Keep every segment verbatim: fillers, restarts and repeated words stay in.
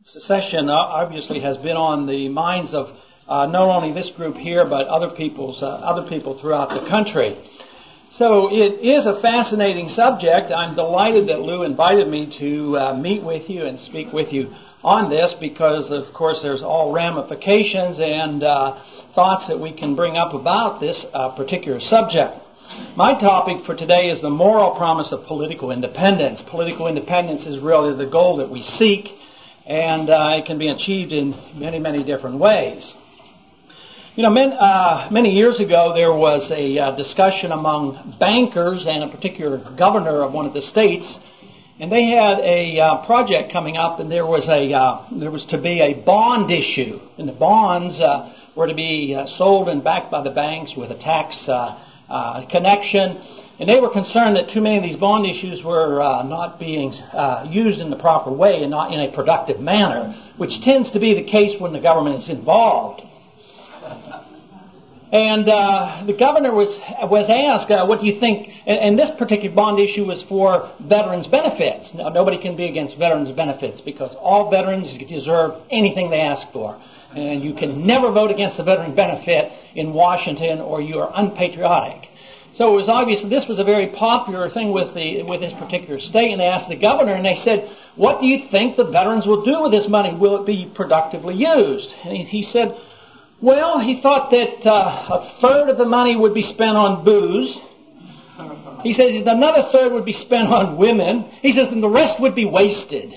Secession obviously has been on the minds of uh, not only this group here, but other people's uh, other people throughout the country. So it is a fascinating subject. I'm delighted that Lou invited me to uh, meet with you and speak with you on this because, of course, there's all ramifications and uh, thoughts that we can bring up about this uh, particular subject. My topic for today is the moral promise of political independence. Political independence is really the goal that we seek, and uh, it can be achieved in many, many different ways. You know, many, uh, many years ago there was a uh, discussion among bankers and a particular governor of one of the states, and they had a uh, project coming up, and there was a uh, there was to be a bond issue, and the bonds uh, were to be uh, sold and backed by the banks with a tax uh, uh, connection. And they were concerned that too many of these bond issues were uh, not being uh, used in the proper way and not in a productive manner, which tends to be the case when the government is involved. And uh, the governor was was asked, uh, what do you think? And, and this particular bond issue was for veterans' benefits. Now, nobody can be against veterans' benefits because all veterans deserve anything they ask for. And you can never vote against the veteran benefit in Washington or you are unpatriotic. So it was obvious that this was a very popular thing with the with this particular state, and they asked the governor, and they said, what do you think the veterans will do with this money? Will it be productively used? And he, he said, well, he thought that uh, a third of the money would be spent on booze. He says another third would be spent on women. He says, and the rest would be wasted.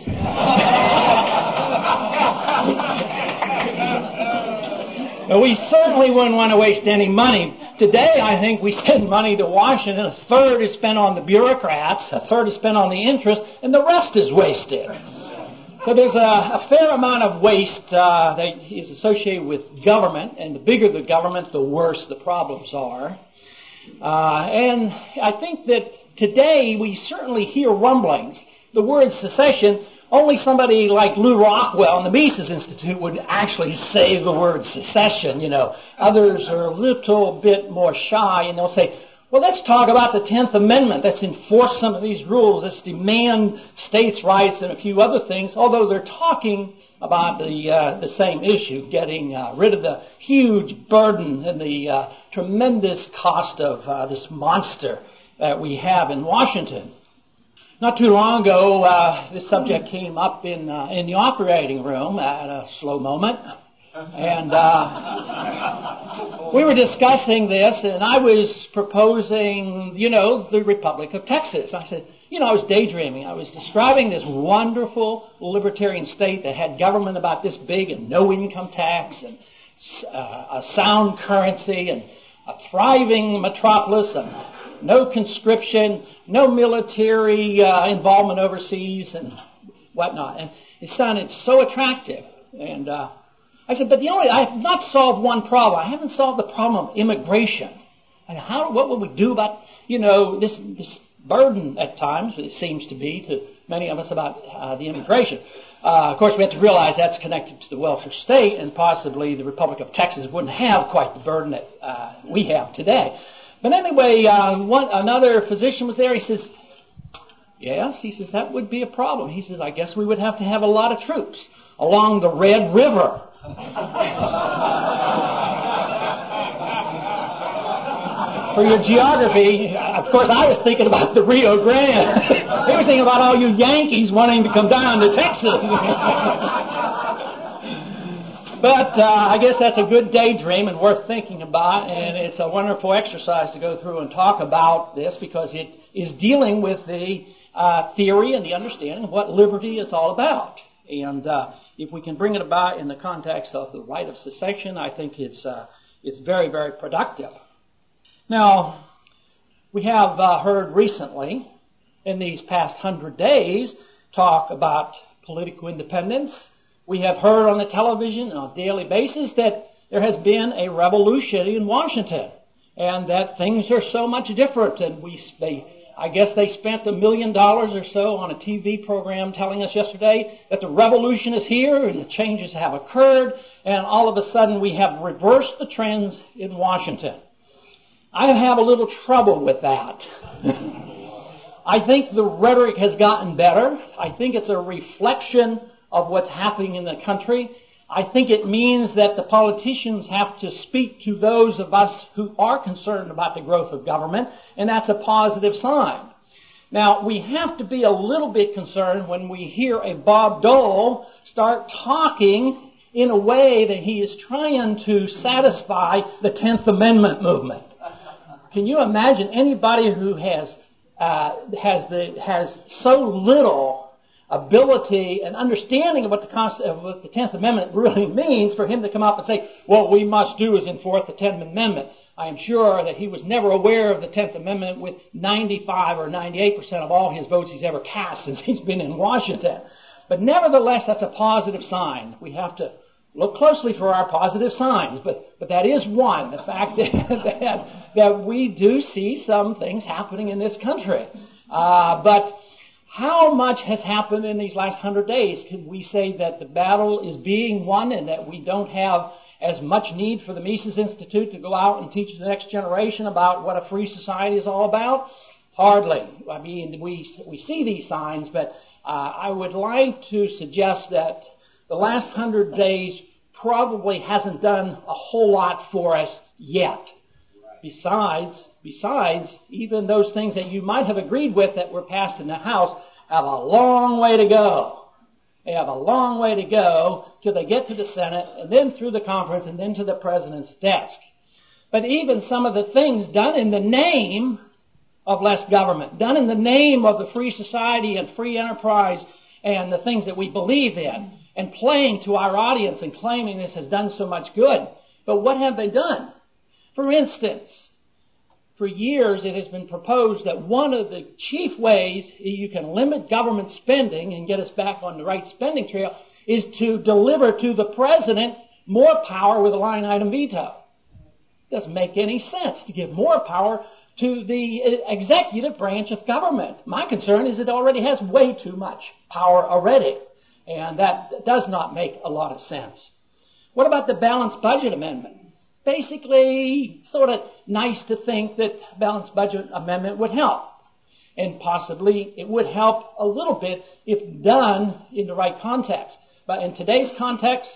Now, we certainly wouldn't want to waste any money. Today, I think we send money to Washington. A third is spent on the bureaucrats, a third is spent on the interest, and the rest is wasted. So there's a, a fair amount of waste uh, that is associated with government, and the bigger the government, the worse the problems are. Uh, and I think that today we certainly hear rumblings. The word secession, only somebody like Lew Rockwell and the Mises Institute would actually say the word secession, you know. Others are a little bit more shy, and they'll say, well, let's talk about the tenth Amendment. Let's enforce some of these rules. Let's demand states' rights and a few other things, although they're talking about the uh, the same issue, getting uh, rid of the huge burden and the uh, tremendous cost of uh, this monster that we have in Washington. Not too long ago, uh, this subject came up in uh, in the operating room at a slow moment. And uh, we were discussing this, and I was proposing, you know, the Republic of Texas. I said, you know, I was daydreaming. I was describing this wonderful libertarian state that had government about this big and no income tax and uh, a sound currency and a thriving metropolis and no conscription, no military uh, involvement overseas and whatnot. And it sounded so attractive. And uh, I said, but the only, I have not solved one problem. I haven't solved the problem of immigration. And how, what will we do about, you know, this, this burden at times, it seems to be to many of us about uh, the immigration. Uh, of course, we have to realize that's connected to the welfare state, and possibly the Republic of Texas wouldn't have quite the burden that uh, we have today. But anyway, uh, one, another physician was there. He says, yes, he says, that would be a problem. He says, I guess we would have to have a lot of troops along the Red River. For your geography, of course, I was thinking about the Rio Grande. They were thinking about all you Yankees wanting to come down to Texas. But uh, I guess that's a good daydream and worth thinking about, and it's a wonderful exercise to go through and talk about this because it is dealing with the uh, theory and the understanding of what liberty is all about. And uh, if we can bring it about in the context of the right of secession, I think it's uh, it's very, very productive. Now, we have uh, heard recently, in these past hundred days, talk about political independence. We have heard on the television on a daily basis that there has been a revolution in Washington, and that things are so much different. And we, they, I guess they spent a million dollars or so on a T V program telling us yesterday that the revolution is here and the changes have occurred, and all of a sudden we have reversed the trends in Washington. I have a little trouble with that. I think the rhetoric has gotten better. I think it's a reflection of what's happening in the country. I think it means that the politicians have to speak to those of us who are concerned about the growth of government, and that's a positive sign. Now, we have to be a little bit concerned when we hear a Bob Dole start talking in a way that he is trying to satisfy the tenth Amendment movement. Can you imagine anybody who has uh, has the has so little ability and understanding of what the Const- of what the tenth Amendment really means for him to come up and say, "What we must do is enforce the tenth Amendment"? I am sure that he was never aware of the tenth Amendment with ninety-five or ninety-eight percent of all his votes he's ever cast since he's been in Washington. But nevertheless, that's a positive sign. We have to look closely for our positive signs, but, but that is one, the fact that, that, that we do see some things happening in this country. Uh, but how much has happened in these last hundred days? Can we say that the battle is being won and that we don't have as much need for the Mises Institute to go out and teach the next generation about what a free society is all about? Hardly. I mean, we we see these signs, but uh, I would like to suggest that the last hundred days probably hasn't done a whole lot for us yet. Besides, besides, even those things that you might have agreed with that were passed in the House have a long way to go. They have a long way to go till they get to the Senate and then through the conference and then to the President's desk. But even some of the things done in the name of less government, done in the name of the free society and free enterprise and the things that we believe in, and playing to our audience and claiming this has done so much good. But what have they done? For instance, for years it has been proposed that one of the chief ways you can limit government spending and get us back on the right spending trail is to deliver to the President more power with a line item veto. It doesn't make any sense to give more power to the executive branch of government. My concern is it already has way too much power already, and that does not make a lot of sense. What about the Balanced Budget Amendment? Basically, sort of nice to think that Balanced Budget Amendment would help. And possibly it would help a little bit if done in the right context. But in today's context,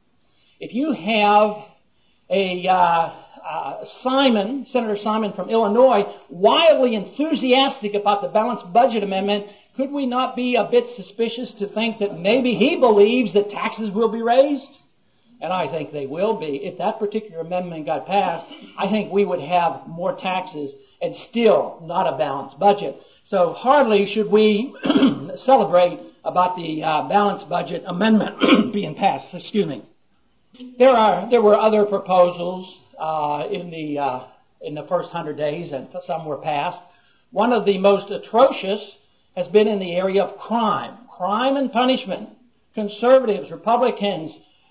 if you have a uh, uh, Simon, Senator Simon from Illinois, wildly enthusiastic about the Balanced Budget Amendment, could we not be a bit suspicious to think that maybe he believes that taxes will be raised? And I think they will be. If that particular amendment got passed, I think we would have more taxes and still not a balanced budget. So hardly should we celebrate about the uh, balanced budget amendment being passed. Excuse me. There are there were other proposals uh, in the uh, in the first hundred days, and some were passed. One of the most atrocious has been in the area of crime, crime and punishment. Conservatives, Republicans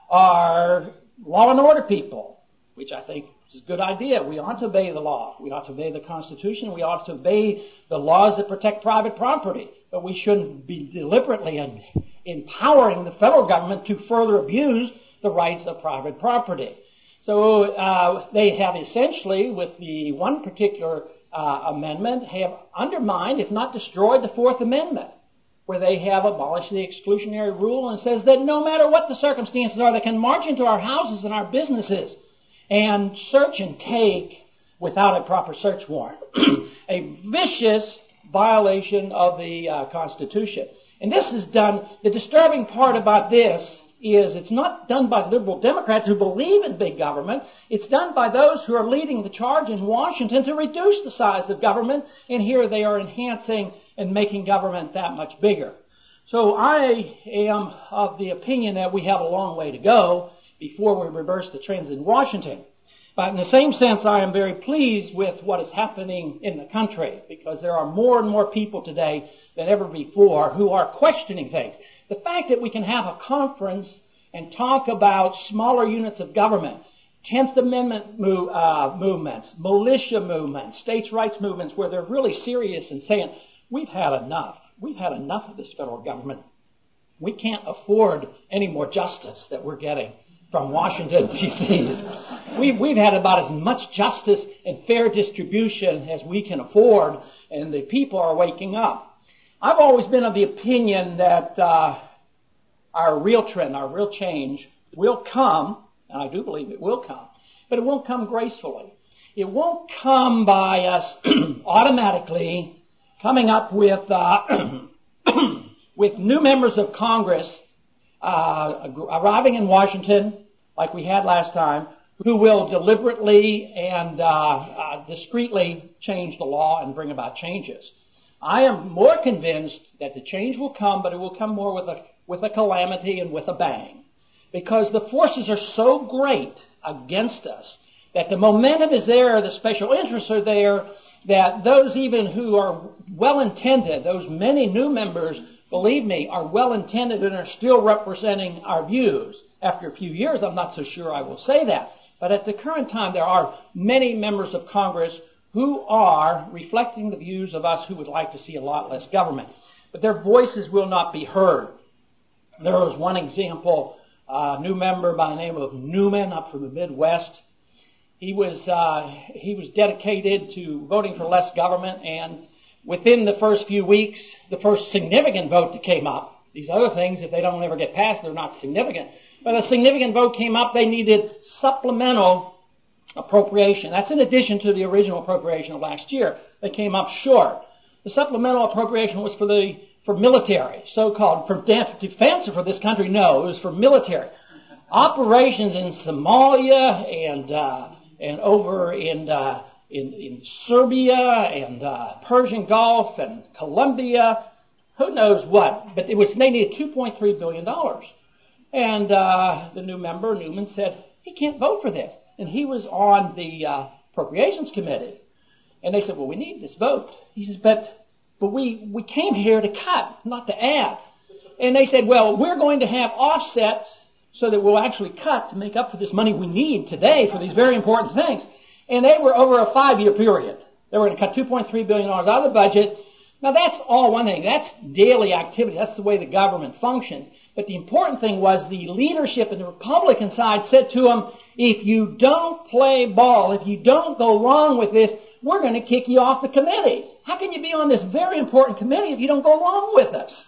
are law and order people, which I think is a good idea. We ought to obey the law. We ought to obey the Constitution. We ought to obey the laws that protect private property. But we shouldn't be deliberately empowering the federal government to further abuse the rights of private property. So uh, they have essentially, with the one particular uh, amendment, have undermined, if not destroyed, the Fourth Amendment, where they have abolished the exclusionary rule and says that no matter what the circumstances are, they can march into our houses and our businesses and search and take without a proper search warrant. A vicious violation of the uh, Constitution. And this is done, the disturbing part about this is it's not done by liberal Democrats who believe in big government. It's done by those who are leading the charge in Washington to reduce the size of government, and here they are enhancing and making government that much bigger. So I am of the opinion that we have a long way to go before we reverse the trends in Washington. But in the same sense, I am very pleased with what is happening in the country, because there are more and more people today than ever before who are questioning things. The fact that we can have a conference and talk about smaller units of government, Tenth Amendment move, uh, movements, militia movements, states' rights movements, where they're really serious and saying, we've had enough. We've had enough of this federal government. We can't afford any more justice that we're getting from Washington, D C We've, we've had about as much justice and fair distribution as we can afford, and the people are waking up. I've always been of the opinion that uh, our real trend, our real change will come, and I do believe it will come, but it won't come gracefully. It won't come by us automatically coming up with uh, with new members of Congress uh, arriving in Washington, like we had last time, who will deliberately and uh, uh, discreetly change the law and bring about changes. I am more convinced that the change will come, but it will come more with a with a calamity and with a bang, because the forces are so great against us that the momentum is there, the special interests are there, that those even who are well-intended, those many new members, believe me, are well-intended and are still representing our views. After a few years, I'm not so sure I will say that. But at the current time, there are many members of Congress who are reflecting the views of us who would like to see a lot less government. But their voices will not be heard. There was one example, a new member by the name of Newman up from the Midwest. He was uh, he was dedicated to voting for less government, and within the first few weeks, the first significant vote that came up, these other things, if they don't ever get passed, they're not significant. But a significant vote came up, they needed supplemental appropriation. That's in addition to the original appropriation of last year. They came up short. The supplemental appropriation was for the for military, so-called, for defense or for this country? No, it was for military. Operations in Somalia and uh, and over in uh, in, in Serbia and uh, Persian Gulf and Colombia, who knows what. But it was they needed two point three billion dollars. And uh, the new member, Newman, said, he can't vote for this. And he was on the uh, Appropriations Committee. And they said, well, we need this vote. He says, but but we, we came here to cut, not to add. And they said, well, we're going to have offsets so that we'll actually cut to make up for this money we need today for these very important things. And they were over a five-year period. They were going to cut two point three billion dollars out of the budget. Now, that's all one thing. That's daily activity. That's the way the government functions. But the important thing was the leadership in the Republican side said to them, if you don't play ball, if you don't go along with this, we're going to kick you off the committee. How can you be on this very important committee if you don't go along with us?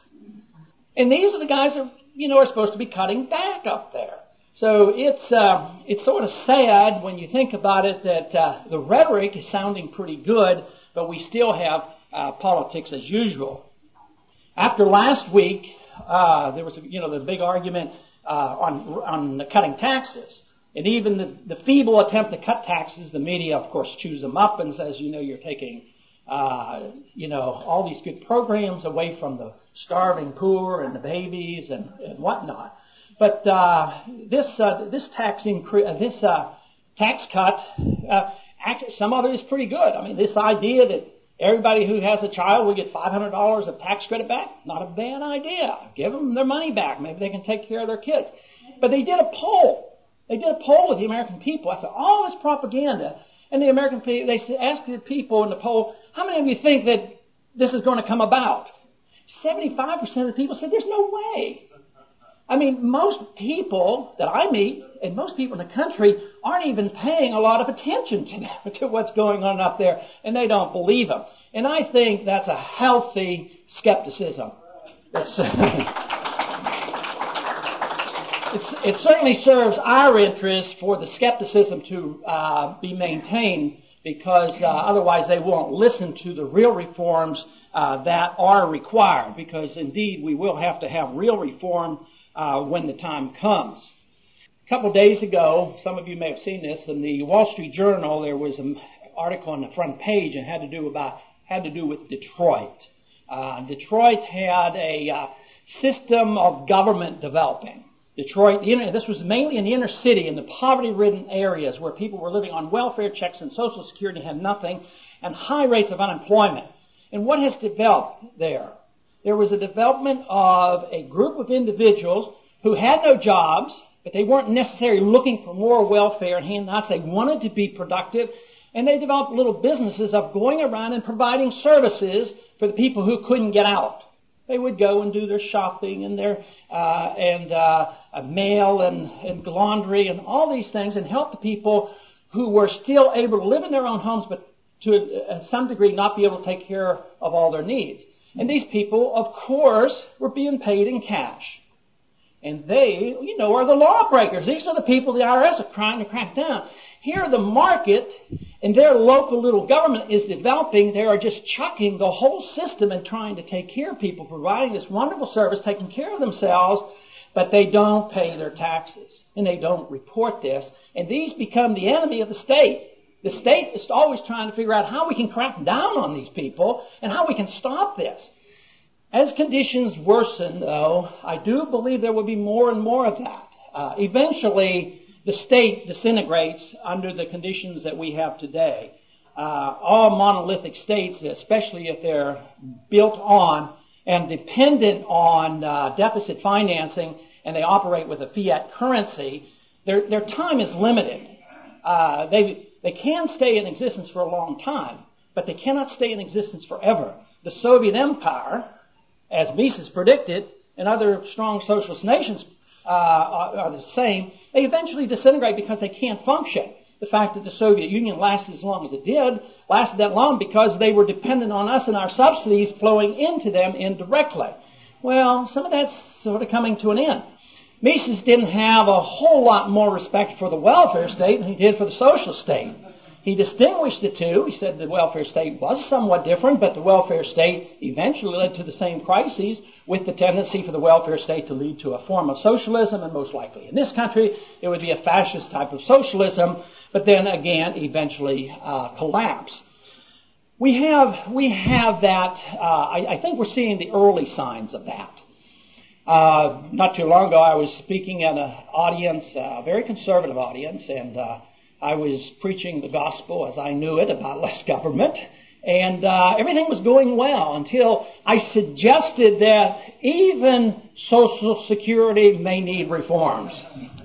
And these are the guys that, you know, are supposed to be cutting back up there. So it's uh, it's sort of sad when you think about it that uh, the rhetoric is sounding pretty good, but we still have uh, politics as usual. After last week, uh, there was, you know, the big argument uh, on on the cutting taxes. And even the, the feeble attempt to cut taxes, the media, of course, chews them up and says, you know, you're taking, uh, you know, all these good programs away from the starving poor and the babies and, and whatnot. But uh, this uh, this tax increase, uh, this uh, tax cut, uh, actually, some of it is pretty good. I mean, this idea that everybody who has a child will get five hundred dollars of tax credit back, not a bad idea. Give them their money back. Maybe they can take care of their kids. But they did a poll. They did a poll with the American people after all this propaganda, and the American people, they asked the people in the poll, how many of you think that this is going to come about? seventy-five percent of the people said, there's no way. I mean, most people that I meet, and most people in the country, aren't even paying a lot of attention to, to what's going on up there, and they don't believe them. And I think that's a healthy skepticism. It's, It's, it certainly serves our interest for the skepticism to uh, be maintained, because uh, otherwise they won't listen to the real reforms uh, that are required, because indeed we will have to have real reform uh, when the time comes. A couple of days ago, some of you may have seen this, in the Wall Street Journal there was an article on the front page and had to do about had to do with Detroit. Uh, Detroit had a uh, system of government developing. Detroit, this was mainly in the inner city, in the poverty-ridden areas where people were living on welfare checks and Social Security, had nothing, and high rates of unemployment. And what has developed there? There was a development of a group of individuals who had no jobs, but they weren't necessarily looking for more welfare and handouts. They wanted to be productive, and they developed little businesses of going around and providing services for the people who couldn't get out. They would go and do their shopping and their uh, and uh, mail and, and laundry and all these things, and help the people who were still able to live in their own homes, but to uh, some degree not be able to take care of all their needs. And these people, of course, were being paid in cash. And they, you know, are the lawbreakers. These are the people the I R S are trying to crack down. Here the market and their local little government is developing. They are just chucking the whole system and trying to take care of people, providing this wonderful service, taking care of themselves, but they don't pay their taxes. And they don't report this. And these become the enemy of the state. The state is always trying to figure out how we can crack down on these people and how we can stop this. As conditions worsen, though, I do believe there will be more and more of that. Uh, eventually, the state disintegrates under the conditions that we have today. Uh, all monolithic states, especially if they're built on and dependent on uh, deficit financing and they operate with a fiat currency, their, their time is limited. Uh, they, they can stay in existence for a long time, but they cannot stay in existence forever. The Soviet Empire, as Mises predicted, and other strong socialist nations uh, are, are the same, they eventually disintegrate because they can't function. The fact that the Soviet Union lasted as long as it did, lasted that long because they were dependent on us and our subsidies flowing into them indirectly. Well, some of that's sort of coming to an end. Mises didn't have a whole lot more respect for the welfare state than he did for the social state. He distinguished the two. He said the welfare state was somewhat different, but the welfare state eventually led to the same crises, with the tendency for the welfare state to lead to a form of socialism, and most likely in this country it would be a fascist type of socialism, but then again eventually uh, collapse. We have we have that. Uh, I, I think we're seeing the early signs of that. Uh, not too long ago, I was speaking at an audience, a very conservative audience, and uh, I was preaching the gospel as I knew it about less government, and uh, everything was going well until I suggested that even Social Security may need reforms.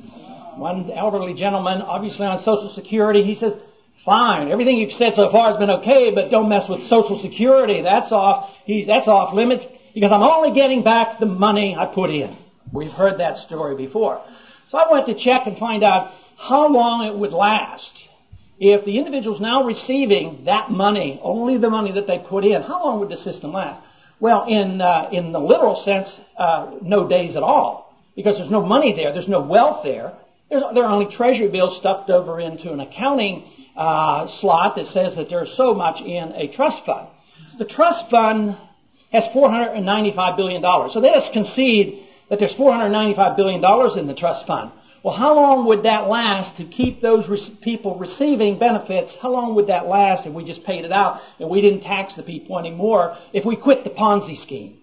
One elderly gentleman, obviously on Social Security, he says, "Fine, everything you've said so far has been okay, but don't mess with Social Security. That's off. He's that's off limits because I'm only getting back the money I put in." We've heard that story before. So I went to check and find out how long it would last. If the individual's now receiving that money, only the money that they put in, how long would the system last? Well, in uh, in the literal sense, uh, no days at all, because there's no money there, there's no wealth there. There's, there are only treasury bills stuffed over into an accounting uh, slot that says that there's so much in a trust fund. The trust fund has four hundred ninety-five billion dollars. So let us concede that there's four hundred ninety-five billion dollars in the trust fund. Well, how long would that last to keep those re- people receiving benefits? How long would that last if we just paid it out and we didn't tax the people anymore? If we quit the Ponzi scheme,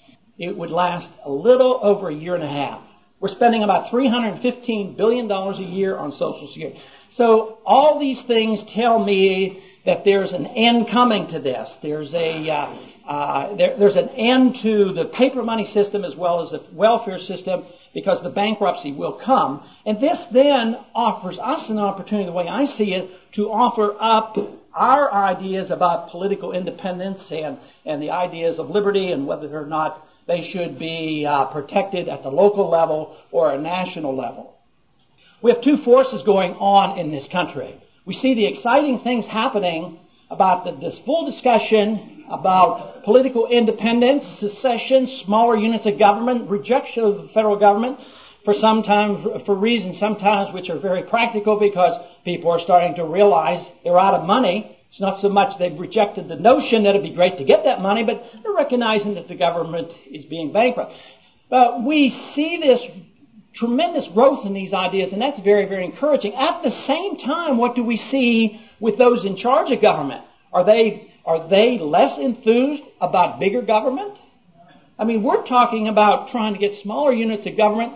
it would last a little over a year and a half. We're spending about three hundred fifteen billion dollars a year on Social Security. So all these things tell me that there's an end coming to this. There's a uh, uh, there, there's an end to the paper money system as well as the welfare system, because the bankruptcy will come. And this then offers us an opportunity, the way I see it, to offer up our ideas about political independence and, and the ideas of liberty and whether or not they should be uh, protected at the local level or a national level. We have two forces going on in this country. We see the exciting things happening about the, this full discussion about political independence, secession, smaller units of government, rejection of the federal government for sometimes, for reasons sometimes which are very practical, because people are starting to realize they're out of money. It's not so much they've rejected the notion that it'd be great to get that money, but they're recognizing that the government is being bankrupt. But we see this tremendous growth in these ideas, and that's very, very encouraging. At the same time, what do we see with those in charge of government? Are they are they less enthused about bigger government? I mean, we're talking about trying to get smaller units of government.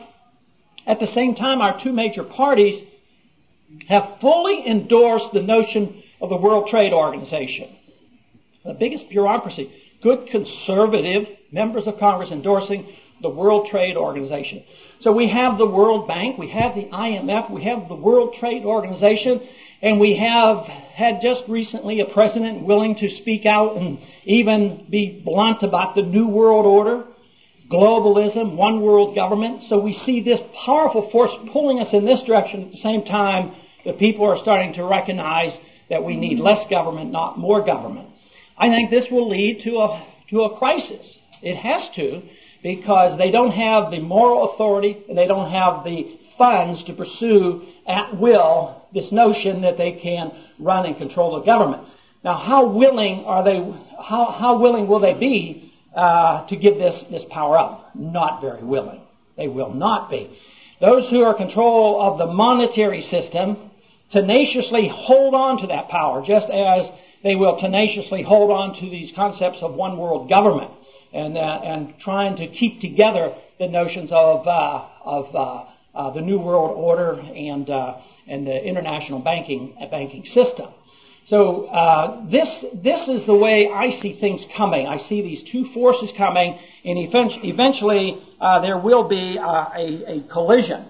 At the same time, our two major parties have fully endorsed the notion of the World Trade Organization. The biggest bureaucracy, good conservative members of Congress endorsing the World Trade Organization. So we have the World Bank, we have the I M F, we have the World Trade Organization, and we have had just recently a president willing to speak out and even be blunt about the New World Order, globalism, one world government. So we see this powerful force pulling us in this direction. At the same time, the people are starting to recognize that we need less government, not more government. I think this will lead to a to a crisis. It has to, because they don't have the moral authority and they don't have the funds to pursue at will this notion that they can run and control the government. Now, how willing are they? How how willing will they be uh, to give this this power up? Not very willing. They will not be. Those who are in control of the monetary system tenaciously hold on to that power, just as they will tenaciously hold on to these concepts of one world government and uh, and trying to keep together the notions of uh, of uh, uh, the new world order and uh, and the international banking uh, banking system. So uh, this this is the way I see things coming. I see these two forces coming, and eventually uh, there will be uh, a, a collision.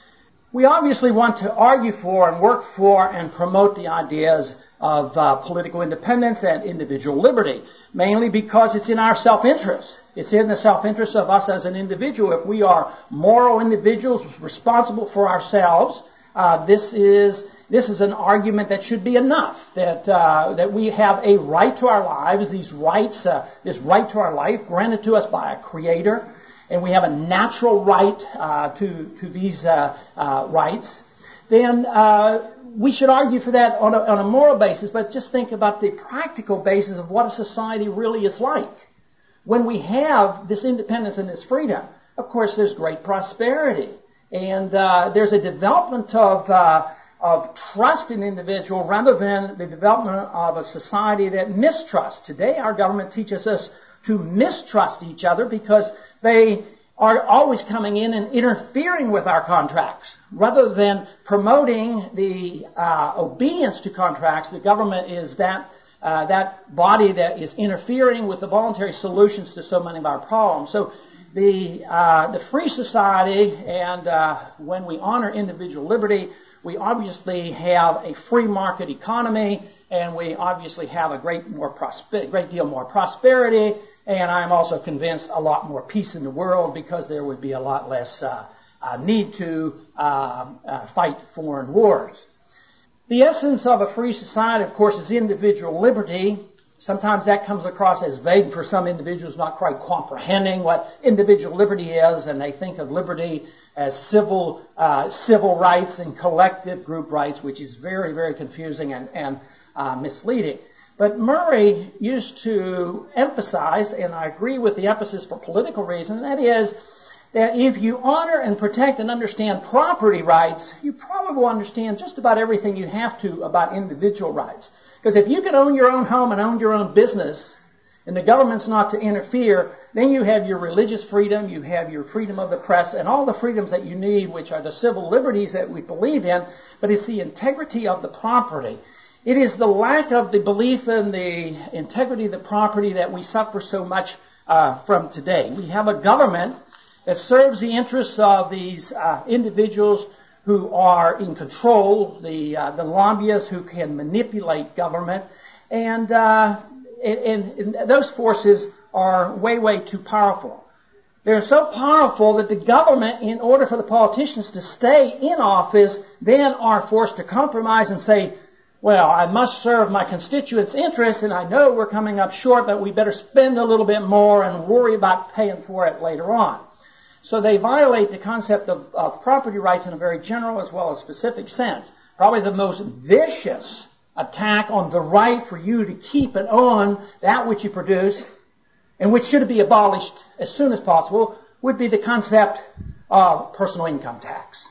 We obviously want to argue for and work for and promote the ideas of uh, political independence and individual liberty, mainly because it's in our self-interest. It's in the self-interest of us as an individual. If we are moral individuals responsible for ourselves, uh, this is this is an argument that should be enough. That uh, that we have a right to our lives, these rights, uh, this right to our life granted to us by a Creator. And we have a natural right uh, to to these uh, uh, rights, then uh, we should argue for that on a, on a moral basis. But just think about the practical basis of what a society really is like. When we have this independence and this freedom, of course, there's great prosperity, and uh, there's a development of uh, of trust in the individual rather than the development of a society that mistrusts. Today, our government teaches us to mistrust each other because they are always coming in and interfering with our contracts. Rather than promoting the uh, obedience to contracts, the government is that uh, that body that is interfering with the voluntary solutions to so many of our problems. So the uh, the free society, and uh, when we honor individual liberty, we obviously have a free market economy, and we obviously have a great more prosper- great deal more prosperity. And I'm also convinced a lot more peace in the world because there would be a lot less uh, uh, need to uh, uh, fight foreign wars. The essence of a free society, of course, is individual liberty. Sometimes that comes across as vague for some individuals, not quite comprehending what individual liberty is, and they think of liberty as civil uh, civil rights and collective group rights, which is very, very confusing and, and uh, misleading. But Murray used to emphasize, and I agree with the emphasis for political reasons, and that is that if you honor and protect and understand property rights, you probably will understand just about everything you have to about individual rights. Because if you can own your own home and own your own business, and the government's not to interfere, then you have your religious freedom, you have your freedom of the press, and all the freedoms that you need, which are the civil liberties that we believe in, but it's the integrity of the property. It is the lack of the belief in the integrity of the property that we suffer so much uh, from today. We have a government that serves the interests of these uh, individuals who are in control, the uh, the lobbyists who can manipulate government, and, uh, and, and those forces are way, way too powerful. They're so powerful that the government, in order for the politicians to stay in office, then are forced to compromise and say, well, I must serve my constituents' interests, and I know we're coming up short, but we better spend a little bit more and worry about paying for it later on. So they violate the concept of, of property rights in a very general as well as specific sense. Probably the most vicious attack on the right for you to keep and own that which you produce, and which should be abolished as soon as possible, would be the concept of personal income tax.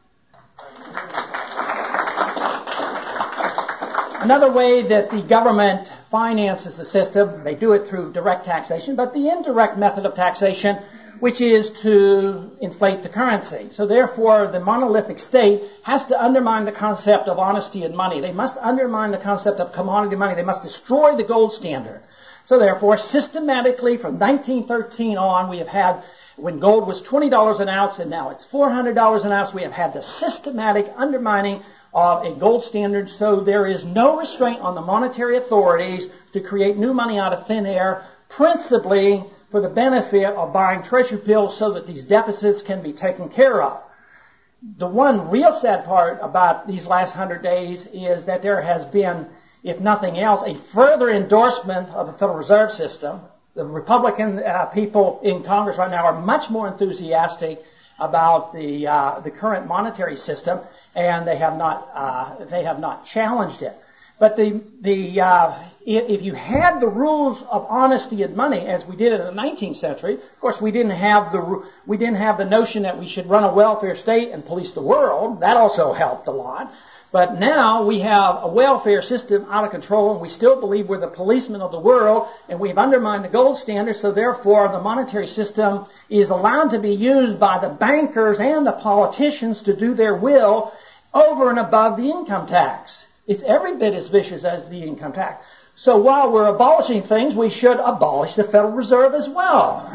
Another way that the government finances the system, they do it through direct taxation, but the indirect method of taxation, which is to inflate the currency. So therefore, the monolithic state has to undermine the concept of honesty in money. They must undermine the concept of commodity money. They must destroy the gold standard. So therefore, systematically, from nineteen thirteen on, we have had, when gold was twenty dollars an ounce and now it's four hundred dollars an ounce, we have had the systematic undermining of a gold standard, so there is no restraint on the monetary authorities to create new money out of thin air, principally for the benefit of buying treasury bills so that these deficits can be taken care of. The one real sad part about these last hundred days is that there has been, if nothing else, a further endorsement of the Federal Reserve System, the Republican uh, people in Congress right now are much more enthusiastic about the uh, the current monetary system, and they have not uh, they have not challenged it. But the the uh, if you had the rules of honesty and money as we did in the nineteenth century, of course we didn't have the we didn't have the notion that we should run a welfare state and police the world. That also helped a lot. But now we have a welfare system out of control, and we still believe we're the policemen of the world, and we've undermined the gold standard, so therefore the monetary system is allowed to be used by the bankers and the politicians to do their will over and above the income tax. It's every bit as vicious as the income tax. So while we're abolishing things, we should abolish the Federal Reserve as well.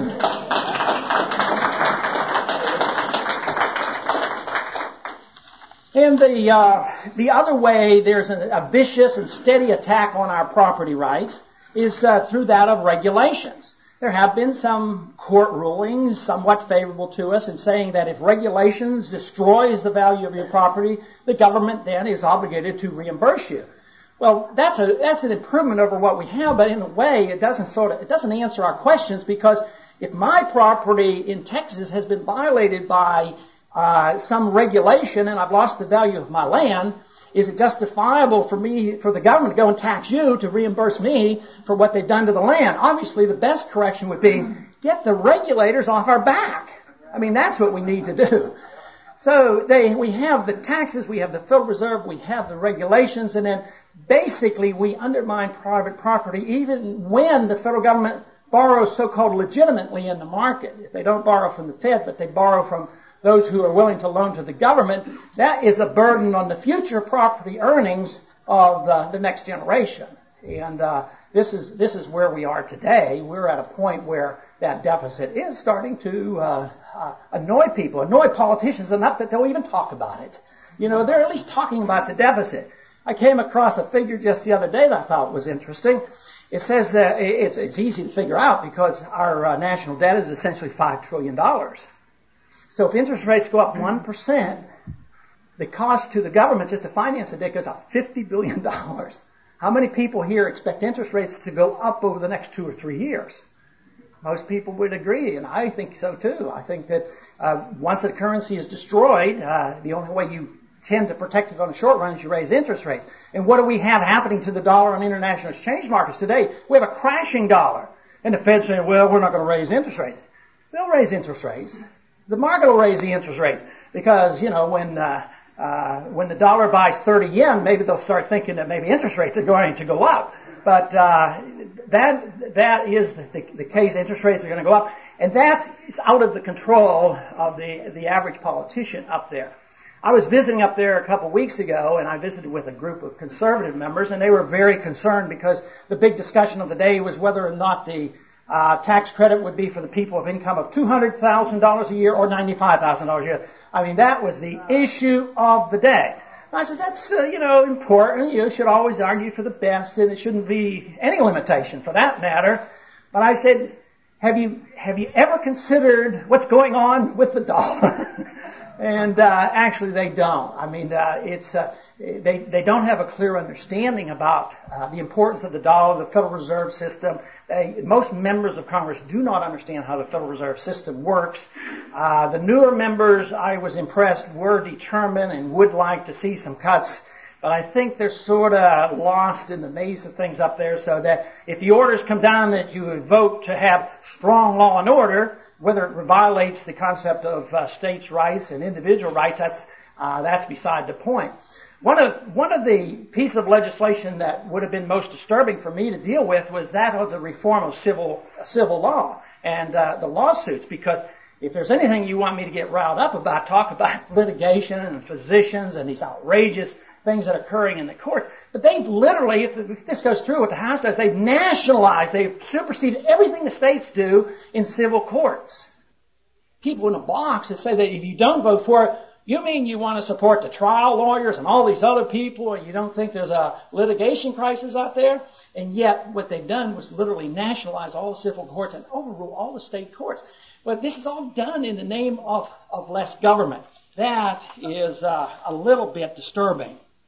And the uh, the other way there's a, a vicious and steady attack on our property rights is uh, through that of regulations. There have been some court rulings somewhat favorable to us in saying that if regulations destroys the value of your property, the government then is obligated to reimburse you. Well, that's a that's an improvement over what we have, but in a way it doesn't sort of it doesn't answer our questions, because if my property in Texas has been violated by Uh, some regulation and I've lost the value of my land, is it justifiable for me, for the government to go and tax you to reimburse me for what they've done to the land? Obviously, the best correction would be get the regulators off our back. I mean, that's what we need to do. So they, we have the taxes, we have the Federal Reserve, we have the regulations, and then basically we undermine private property even when the federal government borrows so-called legitimately in the market. If they don't borrow from the Fed, but they borrow from those who are willing to loan to the government, that is a burden on the future property earnings of uh, the next generation. And uh, this is this is where we are today. We're at a point where that deficit is starting to uh, uh, annoy people, annoy politicians enough that they'll even talk about it. You know, they're at least talking about the deficit. I came across a figure just the other day that I thought was interesting. It says that it's, it's easy to figure out because our uh, national debt is essentially five trillion dollars. So if interest rates go up one percent, the cost to the government just to finance the debt goes up fifty billion dollars. How many people here expect interest rates to go up over the next two or three years? Most people would agree, and I think so too. I think that uh, once a currency is destroyed, uh, the only way you tend to protect it on the short run is you raise interest rates. And what do we have happening to the dollar on international exchange markets today? We have a crashing dollar. And the Fed's saying, well, we're not going to raise interest rates. They'll raise interest rates. The market will raise the interest rates because, you know, when uh, uh, when the dollar buys thirty yen, maybe they'll start thinking that maybe interest rates are going to go up. But uh, that that is the, the, the case. Interest rates are going to go up, and that's it's out of the control of the the average politician up there. I was visiting up there a couple of weeks ago, and I visited with a group of conservative members, and they were very concerned because the big discussion of the day was whether or not the Uh, tax credit would be for the people of income of two hundred thousand dollars a year or ninety-five thousand dollars a year. I mean, that was the issue of the day. And I said, that's, uh, you know, important. You should always argue for the best, and it shouldn't be any limitation for that matter. But I said, have you, have you ever considered what's going on with the dollar? And uh, actually they don't. I mean, uh, it's uh, they, they don't have a clear understanding about uh, the importance of the dollar, the Federal Reserve System. They, most members of Congress do not understand how the Federal Reserve System works. Uh, the newer members, I was impressed, were determined and would like to see some cuts. But I think they're sort of lost in the maze of things up there, so that if the orders come down that you would vote to have strong law and order, whether it violates the concept of uh, states' rights and individual rights, that's uh, that's beside the point. One of one of the pieces of legislation that would have been most disturbing for me to deal with was that of the reform of civil civil law and uh, the lawsuits. Because if there's anything you want me to get riled up about, talk about litigation and physicians and these outrageous things that are occurring in the courts. But they've literally, if this goes through, what the House does, they've nationalized, they've superseded everything the states do in civil courts. People in a box that say that if you don't vote for it, you mean you want to support the trial lawyers and all these other people, and you don't think there's a litigation crisis out there? And yet, what they've done was literally nationalize all the civil courts and overrule all the state courts. But this is all done in the name of, of less government. That is uh, a little bit disturbing.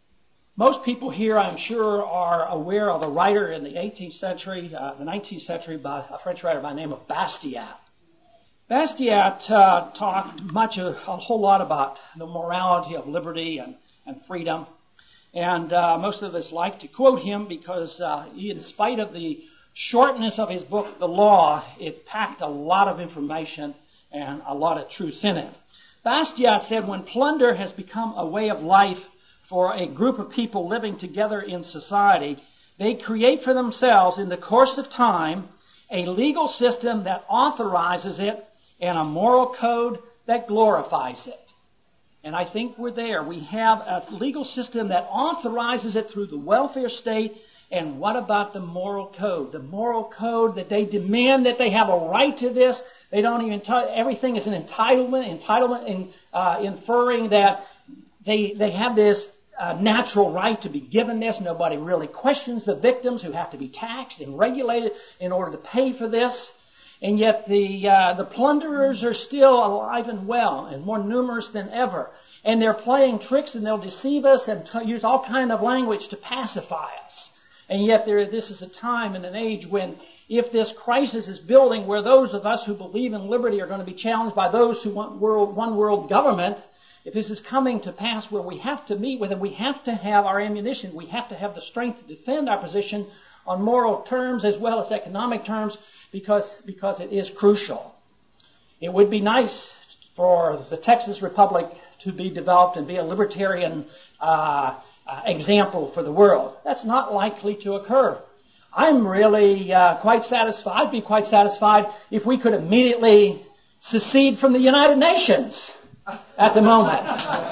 Most people here, I'm sure, are aware of a writer in the eighteenth century, uh, the nineteenth century, by a French writer by the name of Bastiat. Bastiat uh, talked much, a, a whole lot about the morality of liberty and, and freedom. And uh, most of us like to quote him because uh, he, in spite of the shortness of his book, The Law, it packed a lot of information and a lot of truth in it. Bastiat said, when plunder has become a way of life for a group of people living together in society, they create for themselves in the course of time a legal system that authorizes it and a moral code that glorifies it. And I think we're there. We have a legal system that authorizes it through the welfare state. And what about the moral code? The moral code that they demand that they have a right to this. They don't even, t- everything is an entitlement, entitlement in, uh, inferring that they, they have this uh, natural right to be given this. Nobody really questions the victims who have to be taxed and regulated in order to pay for this. And yet the, uh, the plunderers are still alive and well and more numerous than ever. And they're playing tricks and they'll deceive us and t- use all kind of language to pacify us. And yet there, this is a time and an age when if this crisis is building where those of us who believe in liberty are going to be challenged by those who want world, one world government, if this is coming to pass where we have to meet with them, we have to have our ammunition. We have to have the strength to defend our position on moral terms as well as economic terms because, because it is crucial. It would be nice for the Texas Republic to be developed and be a libertarian uh Uh, example for the world. That's not likely to occur. I'm really uh, quite satisfied, I'd be quite satisfied if we could immediately secede from the United Nations at the moment.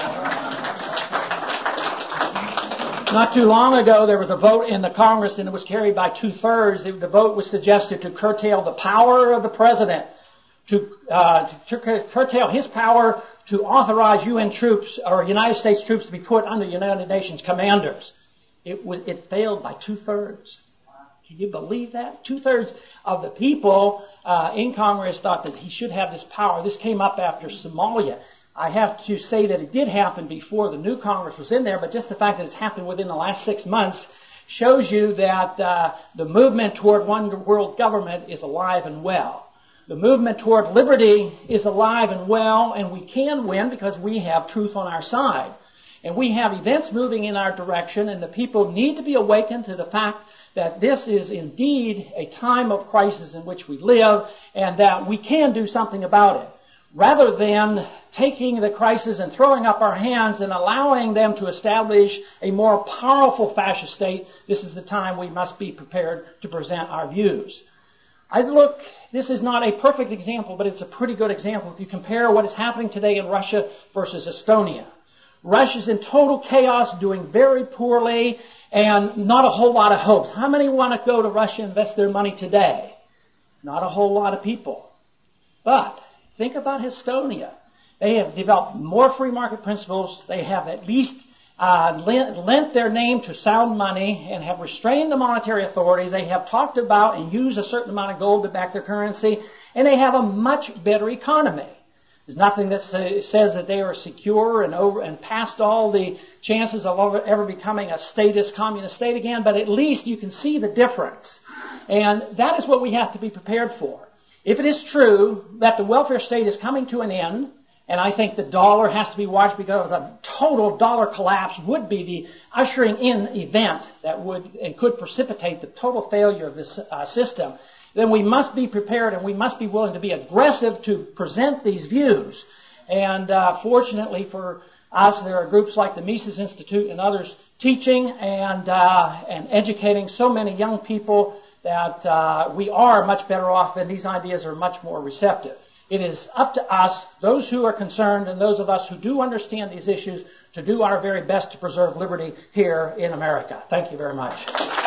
Not too long ago, there was a vote in the Congress and it was carried by two-thirds. The vote was suggested to curtail the power of the president, to, uh, to curtail his power to authorize U N troops or United States troops to be put under United Nations commanders. It was, it failed by two-thirds. Can you believe that? Two-thirds of the people uh, in Congress thought that he should have this power. This came up after Somalia. I have to say that it did happen before the new Congress was in there, but just the fact that it's happened within the last six months shows you that uh, the movement toward one world government is alive and well. The movement toward liberty is alive and well, and we can win because we have truth on our side. And we have events moving in our direction, and the people need to be awakened to the fact that this is indeed a time of crisis in which we live, and that we can do something about it. Rather than taking the crisis and throwing up our hands and allowing them to establish a more powerful fascist state, this is the time we must be prepared to present our views. I look, this is not a perfect example, but it's a pretty good example if you compare what is happening today in Russia versus Estonia. Russia's in total chaos, doing very poorly, and not a whole lot of hopes. How many want to go to Russia and invest their money today? Not a whole lot of people. But think about Estonia. They have developed more free market principles. They have at least Uh, lent, lent their name to sound money and have restrained the monetary authorities. They have talked about and used a certain amount of gold to back their currency, and they have a much better economy. There's nothing that say, says that they are secure and over and past all the chances of ever, ever becoming a statist communist state again, but at least you can see the difference. And that is what we have to be prepared for. If it is true that the welfare state is coming to an end, and I think the dollar has to be watched because a total dollar collapse would be the ushering in event that would and could precipitate the total failure of this uh, system. Then we must be prepared and we must be willing to be aggressive to present these views. And uh, fortunately for us, there are groups like the Mises Institute and others teaching and uh, and educating so many young people that uh, we are much better off and these ideas are much more receptive. It is up to us, those who are concerned and those of us who do understand these issues, to do our very best to preserve liberty here in America. Thank you very much.